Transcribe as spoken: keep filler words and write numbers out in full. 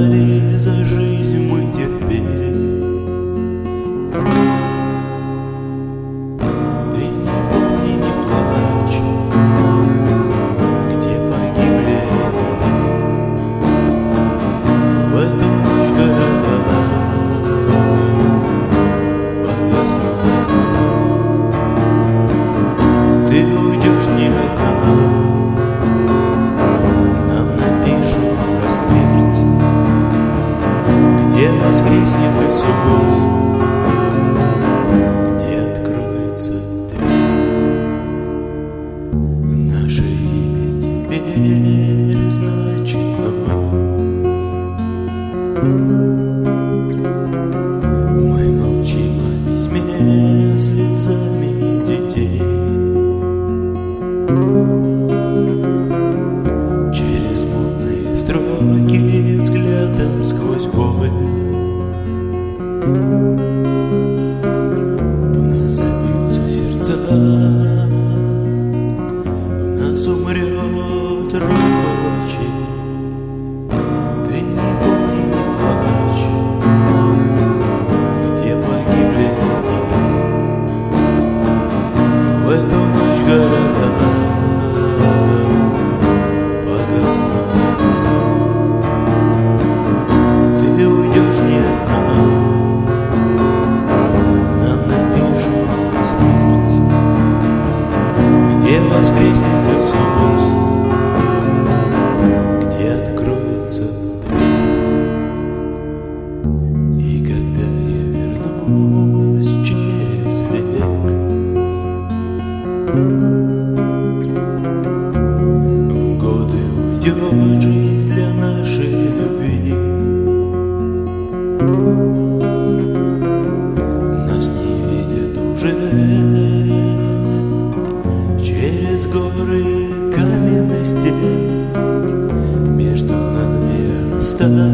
отдали за жизнь мы терпели. Ты не помни, не плачь, где погибли они. В эту ночь города погаснут. Ты уйдешь не одна, нам напишут про смерть, где воскреснет Иисус, где откроется дверь. Наше имя теперь значено. Мы молчим о письме слезами детей. Через мутные строки взглядом сквозь боль в нас забьются сердца, в нас умрет рабочий. Ты не помни, не плачь, где погибли они. В эту ночь города погаснут. Ты уйдешь не одна, нам напишут про смерть, где воскреснет Иисус, где откроется дверь. И когда я вернусь через век, в годы уйдет жизнь для нашей любви. Нас не видят уже через горы каменных стен. Между нами осталось